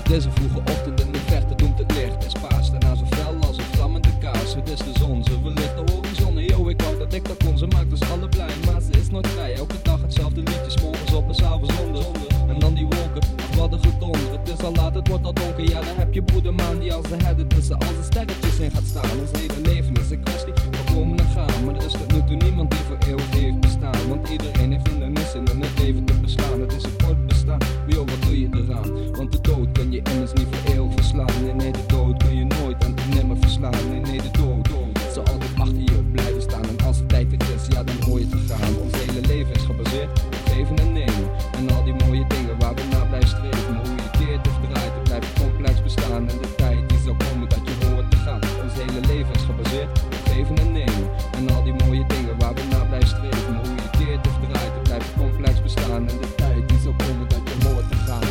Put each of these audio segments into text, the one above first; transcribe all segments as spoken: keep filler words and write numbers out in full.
Het is een vroege ochtend in de verte doemt het licht. Het is paas, daarna zo fel als een vlammende kaas. Het is de zon, ze verlicht de horizon. Yo, ik wou dat ik dat kon, ze maakt ons alle blij. Maar ze is nooit vrij, elke dag hetzelfde liedje. 's Morgens op en 's avonds onder. En dan die wolken, ach wat een gedonder. Het is al laat, het wordt al donker. Ja, dan heb je broedermaan die als een herder tussen al zijn sterretjes in gaat staan. Ons hele leven is een kwestie van komen en gaan. Maar er is tot nu toe niemand die voor eeuwig heeft bestaan. Want iedereen heeft hindernissen in het leven te beslaan. Het is een kort bestaan, yo, wat doe je eraan? Want de dood kan je immers niet voor eeuwig verslaan. Nee, nee, de dood kun je nooit en nimmer verslaan. Nee, nee, de dood, dood zal altijd achter je blijven staan. En als het tijd er is, ja, dan hoor je te gaan. Ons hele leven is gebaseerd op geven en nemen. En al die mooie dingen waar we naar blijven streven. Maar hoe je keert of draait, het blijft complex bestaan. En de tijd die zal komen dat je hoort te gaan. Ons hele leven is gebaseerd op geven en nemen. En al die mooie dingen waar we naar blijven streven. Maar hoe je keert of draait, het blijft complex bestaan. En de tijd die zal komen dat je hoort te gaan.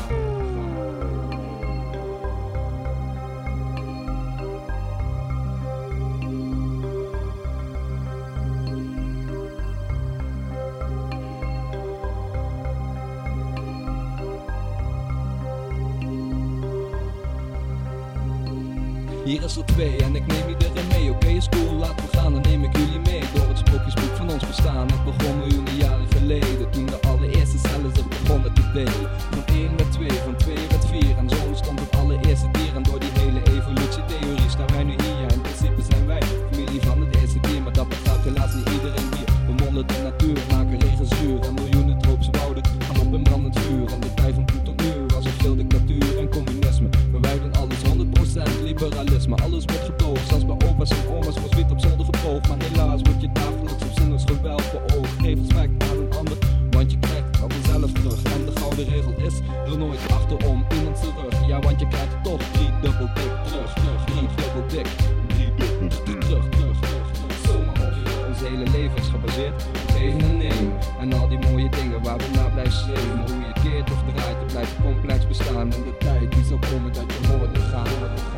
Hier is er twee en ik neem iedereen mee. Oké, okay, is cool, laten we gaan, dan neem ik jullie mee. Door het sprookjesboek van ons bestaan. Het begon miljoenen jaren geleden. Toen de allereerste cellen zich begonnen te delen. Van één werd twee, van twee werd vier. En zo ontstond het allereerste dier. En door die hele evolutietheorie staan wij nu hier. Ja, in principe zijn wij familie van het eerste dier. Maar dat begrijpt helaas niet iedereen hier. We monden de natuur, maken regen zuur. En miljoenen tropische wouden gaan op in brandend vuur. En de tijd van toen tot nu was er veel dictatuur en communisme. We wijden alles honderd procent liberalisme. Alles wordt gedoogd, zelfs bij opa's en oma's wordt wiet op zolder geboogd. Maar helaas wordt je dagelijks op zinloos geweld beoogd. Geef respect aan een ander, want je krijgt het van vanzelf terug. En de gouden regel is er nooit achterom iemand zijn rug. Ja, want je krijgt toch drie dubbel dik terug. Drie dubbel dik, drie dubbel dik terug, terug, terug. Zomaar op. Ons hele leven is gebaseerd op geven en nemen. En al die mooie dingen waar we naar blijven streven. Maar hoe je keert of draait, het blijft complex bestaan. En de tijd die zal komen dat je hoort te gaan.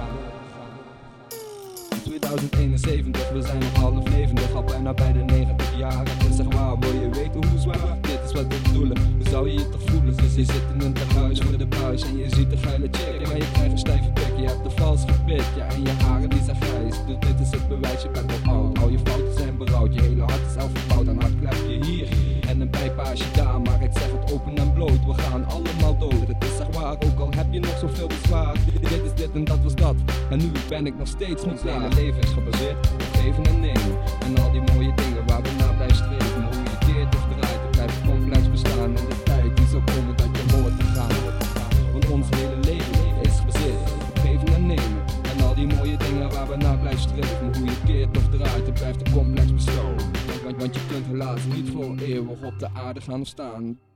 tweeduizend eenenzeventig, we zijn nog half levendig, al bijna bij de negentig jaar. Het is echt waar, wil je weten hoe zwaar? Dit is wat we bedoelen, hoe zou je je toch voelen? Dus je zit in een tehuis voor de buis en je ziet de geile chick. Maar je krijgt een stijve pik, je hebt de vals gepit, ja, en je haren die zijn grijs. Dus dit is het bewijs, je bent al oud. Al je fouten zijn berouwd, je hele hart is al verbouwd. En hard klep je hier en een bijpaasje daar. Maar ik zeg het open en bloot, we gaan allemaal dood. Het is echt waar, ook al heb je nog zoveel bezwaar. Dit is dit en dat was dat, en nu ben ik nog steeds niet klaar. Mijn leven is gebaseerd op geven en nemen. En al die mooie dingen waar we naar blijven streven. Maar hoe je keert of draait, het blijft complex bestaan. En de tijd die zal komen dat je hoort te gaan. Want ons hele leven is gebaseerd op geven en nemen. En al die mooie dingen waar we naar blijven streven. Maar hoe je keert of draait, het blijft een complex bestaan. Want, want je kunt helaas niet voor eeuwig op de aarde gaan staan.